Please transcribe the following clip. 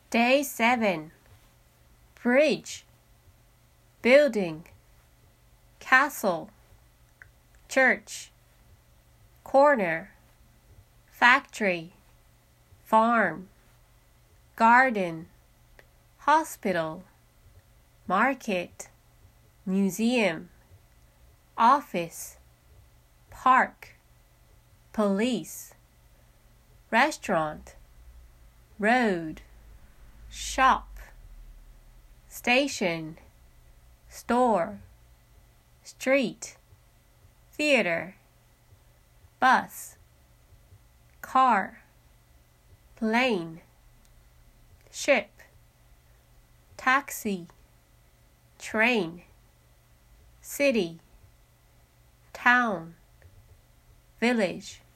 Day 7. Bridge, building, castle, church, corner, factory, farm, garden, hospital, market, museum, office, park, police, restaurant, road, shop, station, store, street, theater, bus, car, plane, ship, taxi, train, city, town, village,